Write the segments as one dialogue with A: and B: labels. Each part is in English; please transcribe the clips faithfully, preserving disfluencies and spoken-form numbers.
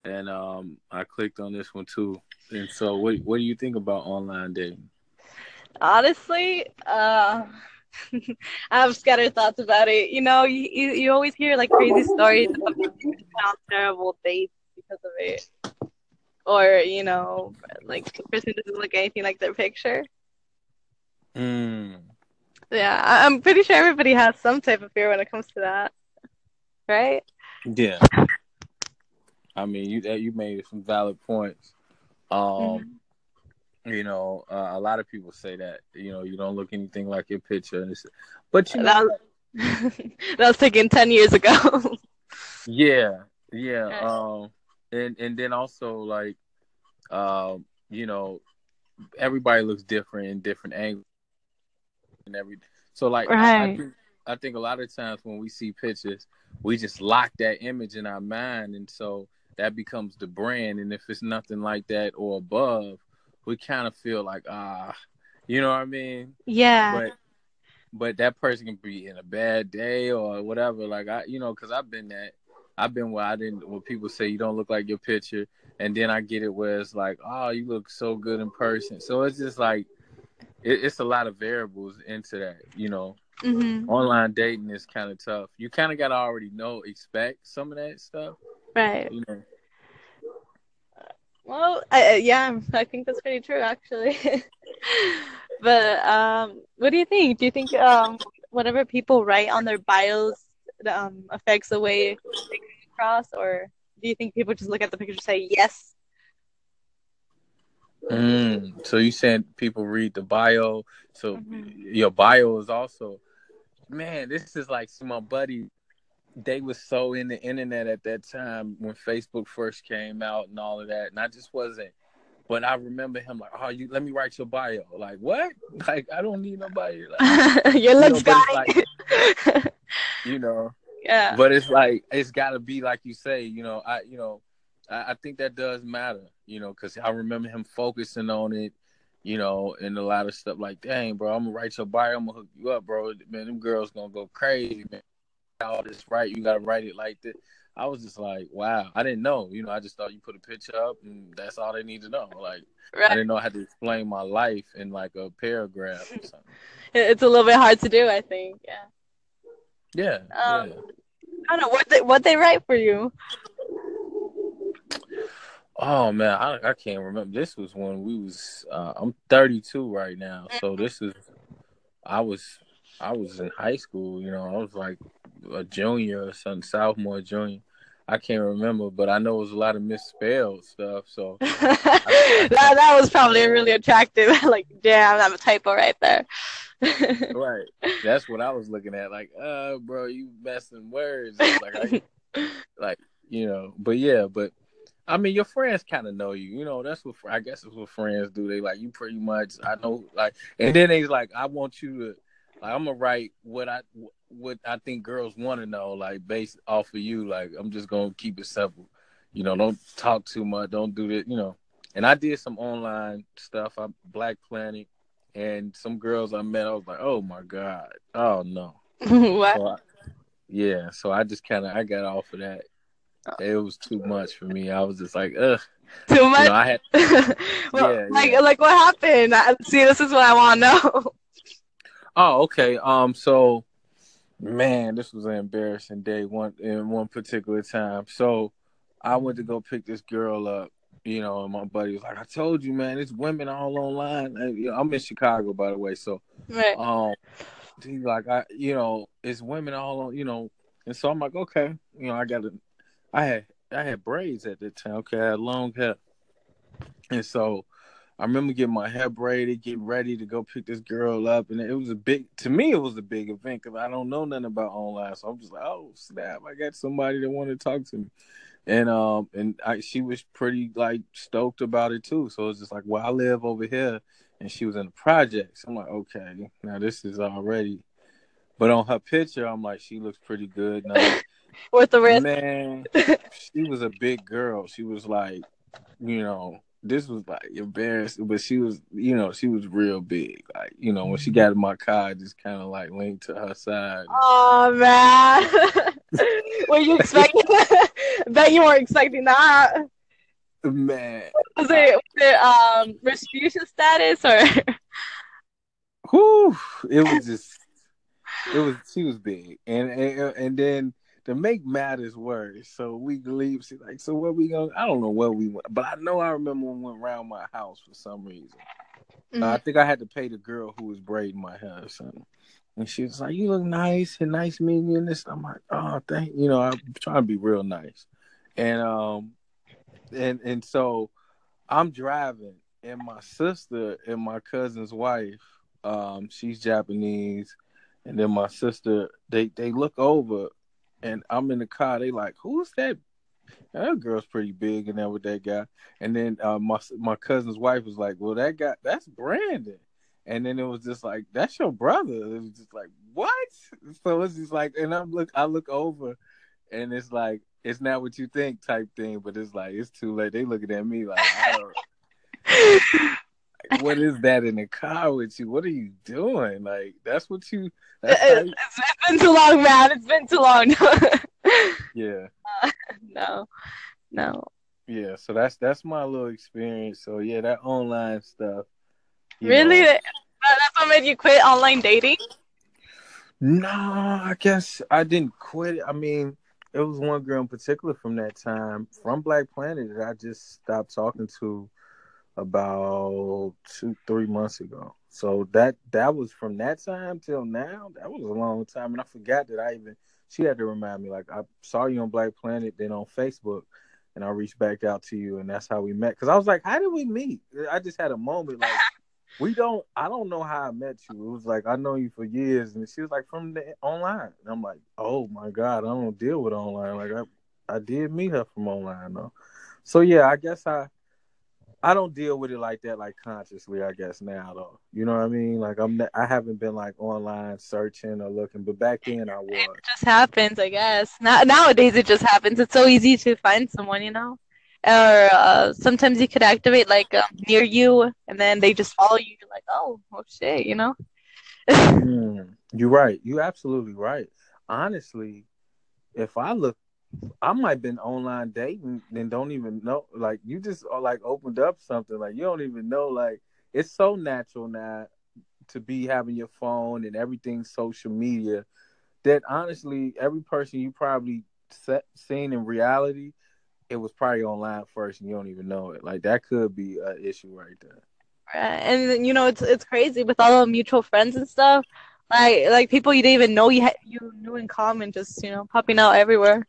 A: and um, I clicked on this one too. And so, what what do you think about online dating?
B: Honestly, uh, I have scattered thoughts about it. You know, you, you, you always hear like crazy stories of people who went on terrible dates because of it. Or, you know, like the person doesn't look anything like their picture.
A: Mm,
B: Yeah, I- I'm pretty sure everybody has some type of fear when it comes to that, right?
A: yeah, I mean, you that you made some valid points. Um,
B: Hmm.
A: you know, uh, a lot of people say that you know you don't look anything like your picture, and it's, but you know
B: That
A: what?
B: was, that was taken ten years ago.
A: Yeah, yeah.
B: Right.
A: Um, and and then also like, um, you know, everybody looks different in different angles and everything. So like, I, I
B: Right.
A: think I think a lot of times when we see pictures, we just lock that image in our mind, and so that becomes the brand. And if it's nothing like that or above, we kind of feel like ah, you know what I mean?
B: Yeah.
A: But but that person can be in a bad day or whatever. Like I, you know, because I've been that. I've been where I didn't. When people say you don't look like your picture, and then I get it where it's like, oh, you look so good in person. So it's just like it, it's a lot of variables into that. You know,
B: Hmm.
A: online dating is kind of tough. You kind of got to already know, expect some of that stuff.
B: Right.
A: You know.
B: Well, I, yeah, I think that's pretty true, actually. But um, what do you think? Do you think um, whatever people write on their bios um, affects the way they come across, or do you think people just look at the picture and say yes?
A: Mm, so you saying people read the bio? So
B: Hmm.
A: your bio is also, man. This is like see my buddy they was so in the internet at that time when Facebook first came out and all of that, and I just wasn't. But I remember him like, "Oh, you let me write your bio." Like, what? Like, I don't need nobody. Like,
B: Your
A: you know.
B: looks
A: But
B: guy.
A: it's like, you know,
B: Yeah.
A: but it's like it's got to be like you say. You know, I, you know, I, I think that does matter. You know, because I remember him focusing on it. You know, and a lot of stuff like, dang, bro, I'm gonna write your bio. I'm gonna hook you up, bro. Man, them girls gonna go crazy, man. All this right. You got to write it like this. I was just like, wow. I didn't know. You know, I just thought you put a picture up and that's all they need to know. Like, I
B: Right.
A: didn't know I had to explain my life in like a paragraph or something.
B: It's a little bit hard to do, I think. Yeah.
A: Yeah,
B: Um,
A: yeah.
B: I don't know what they what they write for you.
A: Oh man, I I can't remember. This was when we was. Uh, I'm thirty-two right now, so this is. I was I was in high school. You know, I was like a junior or something, sophomore, junior. I can't remember, but I know it was a lot of misspelled stuff. So I, I
B: that
A: can't.
B: that was probably really attractive. Like, damn, I'm a typo right there.
A: Right. That's what I was looking at. Like, uh, bro, you messing words up. Like I like, you know, but yeah, but I mean your friends kinda know you. You know, that's what I guess that's what friends do. They like you pretty much I know like and then they like, I want you to like I'm gonna write what I what I think girls wanna know, like based off of you. Like I'm just gonna keep it simple. You know, don't talk too much, don't do that, you know. And I did some online stuff. I Black Planet and some girls I met, I was like, oh my god, oh no.
B: What?
A: So I, yeah, so I just kind of I got off of that. It was too much for me. I was just like, ugh,
B: Too
A: you
B: much?
A: know. I had,
B: Well,
A: yeah,
B: like,
A: yeah.
B: like what happened? I, see, this is what I want to know.
A: Oh, okay. Um, so man, this was an embarrassing day. One in one particular time. So I went to go pick this girl up. You know, and my buddy was like, "I told you, man, it's women all online." And, you know, I'm in Chicago, by the way. So,
B: Right.
A: um, he's like, I, you know, it's women all on, you know, and so I'm like, okay, you know, I got to, I had, I had braids at the time. Okay, I had long hair, and so I remember getting my hair braided, getting ready to go pick this girl up, and it was a big, to me, it was a big event because I don't know nothing about online, so I'm just like, oh snap, I got somebody that wanted to talk to me, and um, and I, she was pretty like stoked about it too, so it's just like, well, I live over here, and she was in the projects. I'm like, okay, now this is already but on her picture, I'm like, she looks pretty good and all.
B: Worth the risk.
A: Man, she was a big girl. She was like, you know, this was like embarrassing, but she was, you know, she was real big. Like, you know, when she got in my car, I just kind of like leaned to her side.
B: Oh man. Were you expecting Bet you weren't expecting that.
A: Man,
B: Was
A: I,
B: it, was it um Respucia status or?
A: whew, it was just, it was, she was big. And, and, and then to make matters worse, so we leave, she's like, so where we going? I don't know where we went, but I know I remember when we went around my house for some reason. Uh,
B: Mhm.
A: I think I had to pay the girl who was braiding my hair or something. And she was like, you look nice and nice meeting you and this. I'm like, oh, thank you. know, I'm trying to be real nice. And um and and so I'm driving and my sister and my cousin's wife, um, she's Japanese, and then my sister, they they look over and I'm in the car, they like, who's that? And that girl's pretty big and there with that guy. And then uh, my my cousin's wife was like, well, that guy, that's Brandon. And then it was just like, that's your brother. It was just like, what? So it's just like, and I'm look, I look over, and it's like, it's not what you think type thing. But it's like, it's too late. They looking at me like, I don't. Like, what is that in the car with you? What are you doing? Like, that's what you. That's how.
B: It,
A: You,
B: it's, it's been too long, man. It's been too long.
A: yeah.
B: No, no.
A: Yeah. So that's that's my little experience. So yeah, that online stuff. You
B: Really?
A: know,
B: That, that's what made you quit online dating?
A: no, I guess I didn't quit. I mean, it was one girl in particular from that time from Black Planet that I just stopped talking to about two, three months ago. So that that was from that time till now. That was a long time, and I forgot that I even. She had to remind me. Like, I saw you on Black Planet, then on Facebook, and I reached back out to you, and that's how we met. Because I was like, how did we meet? I just had a moment like. We don't. I don't know how I met you. It was like I know you for years, and she was like from the online. And I'm like, oh my god, I don't deal with online. Like I, I did meet her from online though. So yeah, I guess I, I don't deal with it like that, like consciously. I guess now though, you know what I mean? Like I'm, not, I haven't been like online searching or looking, but back then I was.
B: It just happens, I guess. Now, nowadays, it just happens. It's so easy to find someone, you know? Or uh, sometimes you could activate like um, near you, and then they just follow you. You're like, oh, oh shit, you know?
A: Mm, you're right. You're absolutely right. Honestly, if I look. I might have been online dating and don't even know. Like you just uh, like opened up something. Like you don't even know. Like it's so natural now to be having your phone and everything social media that honestly every person you probably set, seen in reality, it was probably online first and you don't even know it. Like that could be an issue right there.
B: And then, you know, it's it's crazy with all the mutual friends and stuff. Like like people you didn't even know you had, you knew in common, just you know, popping out everywhere.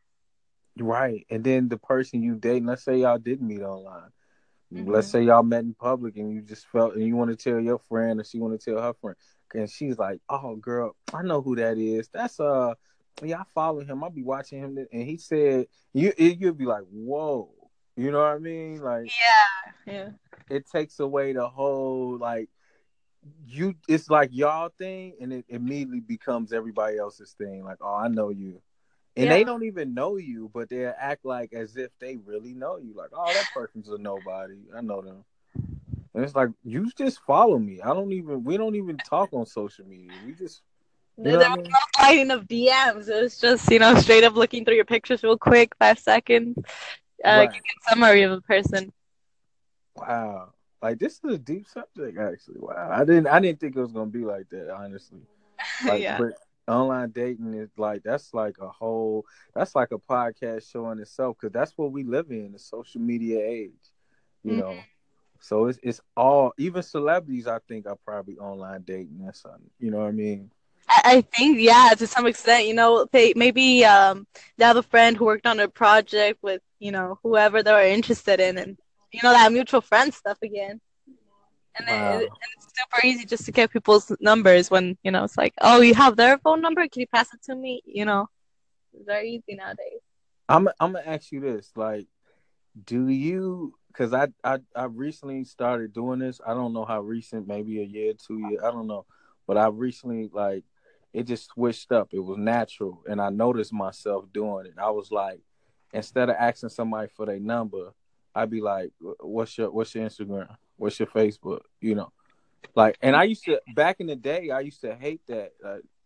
A: Right. And then the person you dating, let's say y'all did meet online. Let's
B: Hmm.
A: say y'all met in public and you just felt and you want to tell your friend or she want to tell her friend, and she's like, "Oh, girl, I know who that is. That's uh, yeah, I follow him. I'll be watching him." And he said, "You, it, you'd be like, whoa, you know what I mean? Like,
B: Yeah, yeah,
A: it takes away the whole like you. It's like y'all thing, and it immediately becomes everybody else's thing. Like, oh, I know you." And they
B: yeah.
A: don't even know you, but they act like as if they really know you. Like, oh, that person's a nobody. I know them. And it's like you just follow me. I don't even. We don't even talk on social media. We just, you
B: There,
A: know
B: there
A: what I
B: was
A: mean?
B: no sliding of D Ms. It was just you know straight up looking through your pictures real quick, five seconds, uh,
A: Right.
B: giving a summary of a person.
A: Wow. Like this is a deep subject, actually. Wow. I didn't. I didn't think it was gonna be like that. Honestly. Like,
B: Yeah.
A: but online dating is like that's like a whole. That's like a podcast show in itself because that's what we live in, the social media age. You
B: Mm.
A: know. So it's it's all even celebrities. I think are probably online dating or something. You know what I mean?
B: I, I think yeah, to some extent, you know, they maybe um they have a friend who worked on a project with you know whoever they were interested in, and you know that mutual friend stuff again. And, it,
A: Wow.
B: and it's super easy just to get people's numbers when you know it's like, oh, you have their phone number? Can you pass it to me? You know, it's very easy nowadays.
A: I'm I'm gonna ask you this: like, do you? Because I, I I recently started doing this. I don't know how recent, maybe a year, two years. I don't know, but I recently like it just switched up. It was natural, and I noticed myself doing it. I was like, instead of asking somebody for their number, I'd be like, "What's your What's your Instagram? What's your Facebook?" You know, like. And I used to back in the day, I used to hate that. Uh,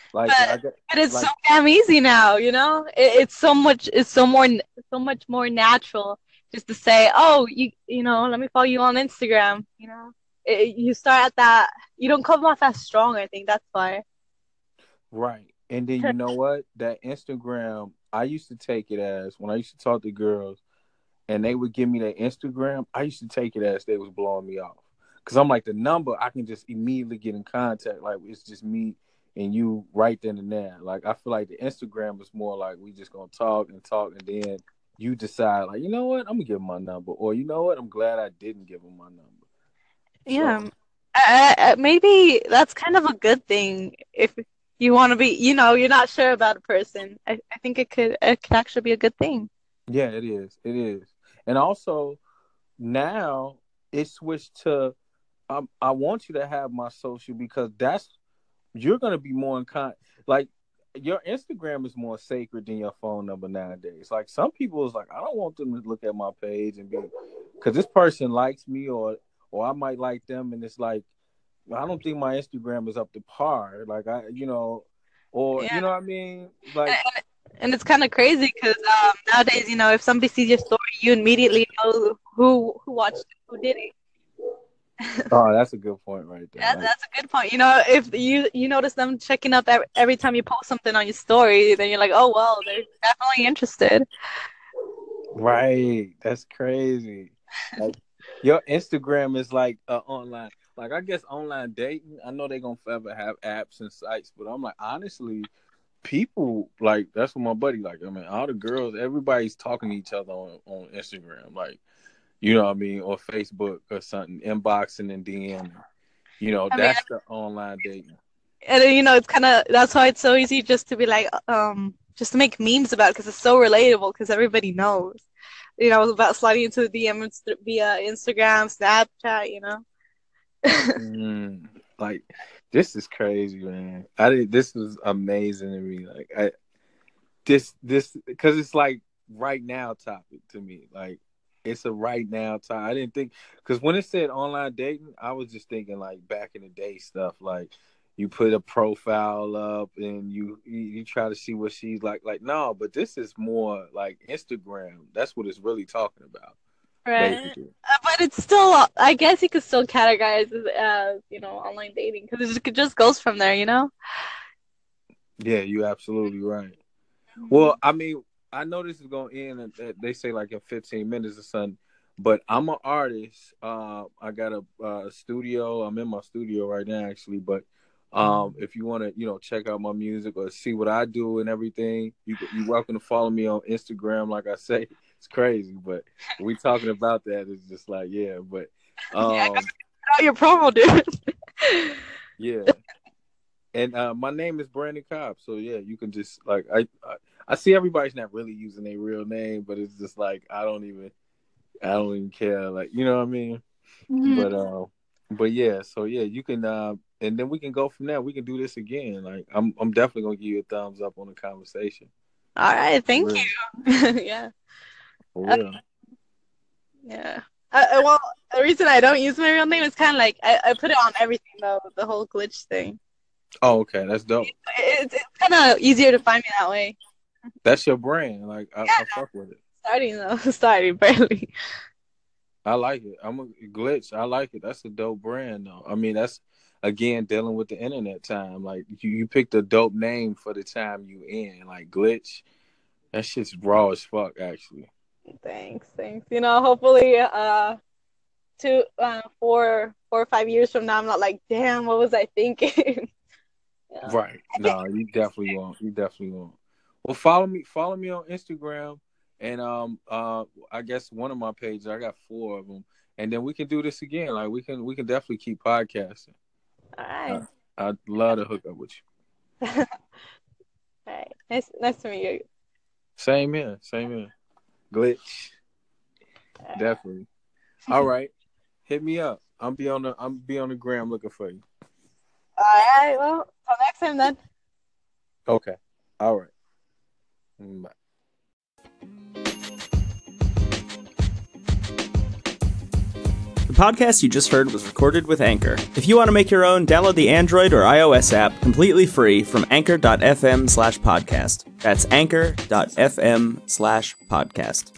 A: Like I
B: But
A: got
B: but it's so
A: like
B: damn easy now, you know? It, it's so much it's so more so much more natural just to say, "Oh, you you know, let me follow you on Instagram," you know? It, you start at that you don't come off as strong, I think that's why.
A: right. And then you know what? That Instagram, I used to take it as when I used to talk to girls and they would give me their Instagram, I used to take it as they was blowing me off. Cause I'm like the number, I can just immediately get in contact. Like it's just me and you right then and there. Like I feel like the Instagram is more like we just gonna talk and talk, and then you decide like, you know what, I'm gonna give him my number, or you know what, I'm glad I didn't give him my number. So
B: Yeah. I, I, maybe that's kind of a good thing if you want to be, you know, you're not sure about a person. I, I think it could it could actually be a good thing.
A: yeah, it is, it is, and also now it switched to um, I want you to have my social because that's you're gonna be more in con like your Instagram is more sacred than your phone number nowadays. Like some people is like, I don't want them to look at my page and be because this person likes me or or I might like them, and it's like I don't think my Instagram is up to par. Like I, you know, or
B: Yeah.
A: you know what I mean? Like,
B: And, and it's kind of crazy because um, nowadays, you know, if somebody sees your story, you immediately know who who watched it, who did it.
A: oh, that's a good point right there.
B: That,
A: Like,
B: that's a good point. You know, if you you notice them checking up every, every time you post something on your story, then you're like, oh well, they're definitely interested.
A: right? That's crazy. Like, your Instagram is like uh, online. Like, I guess online dating. I know they're gonna forever have apps and sites, but I'm like, honestly, people like that's what my buddy like. I mean, all the girls, everybody's talking to each other on on Instagram. Like, you know what I mean, or Facebook or something, inboxing and DMing. You know,
B: I mean,
A: that's the online dating.
B: and you know, it's kind of that's why it's so easy just to be like, um, just to make memes about it because it's so relatable because everybody knows. You know, about sliding into the D Ms via Instagram, Snapchat. You know.
A: Mm, like this is crazy, man. I did. This was amazing to me. Like I this this because it's like right now topic to me. Like it's a right now time. I didn't think because when it said online dating, I was just thinking like back in the day stuff. Like you put a profile up and you you, you try to see what she's like. Like no, but this is more like Instagram. That's what it's really talking about,
B: Right.
A: basically.
B: Uh, But it's still, I guess you could still categorize it as, you know, online dating because it just, it just goes from there, you know?
A: Yeah, you absolutely right. Well,
B: Mhm.
A: I mean, I know this is gonna end. At, at- they say like in fifteen minutes or something. But I'm an artist. Uh, I got a uh, studio. I'm in my studio right now, actually. But um, if you want to, you know, check out my music or see what I do and everything, you you're welcome to follow me on Instagram. Like I say, it's crazy, but we talking about that. It's just like yeah, but
B: Yeah, go
A: um,
B: get out your promo, dude.
A: yeah. And uh, my name is Brandon Cobb, so yeah, you can just like I, I I see everybody's not really using their real name, but it's just like I don't even I don't even care, like you know what I mean. But
B: Mhm.
A: uh, but yeah, so yeah, you can uh, and then we can go from there. We can do this again. Like I'm I'm definitely gonna give you a thumbs up on the conversation.
B: All right,
A: For
B: thank
A: real,
B: you. Yeah.
A: for
B: Uh,
A: real.
B: yeah. Uh, uh, well, the reason I don't use my real name is kind of like I, I put it on everything though, the whole glitch thing.
A: Oh, okay, that's dope.
B: It's, it's kind of easier to find me that way.
A: That's your brand. Like I,
B: Yeah,
A: I fuck with it.
B: starting though, starting barely.
A: I like it. I'm a glitch. I like it. That's a dope brand, though. I mean, that's again dealing with the internet time. Like you, you picked a dope name for the time you in. Like glitch. That shit's raw as fuck, actually.
B: Thanks, thanks. You know, hopefully, uh, two, uh, four, four or five years from now, I'm not like, damn, what was I thinking? Yeah.
A: Right. No, you definitely won't. You definitely won't. Well, follow me. Follow me on Instagram, and um, uh, I guess one of my pages. I got four of them, and then we can do this again. Like we can, we can definitely keep podcasting.
B: All
A: I,
B: right.
A: I'd love to hook up with you.
B: All right. Nice, nice to meet you.
A: Same here. Same here. Glitch.
B: Uh,
A: Definitely. All right. Hit me up. I'm be on the I'm be on the gram looking for you.
B: all right. Well, till next time then.
A: Okay. All right. Bye.
C: podcast you just heard was recorded with Anchor. If you want to make your own, download the Android or iOS app completely free from anchor.fm slash podcast. That's anchor.fm slash podcast.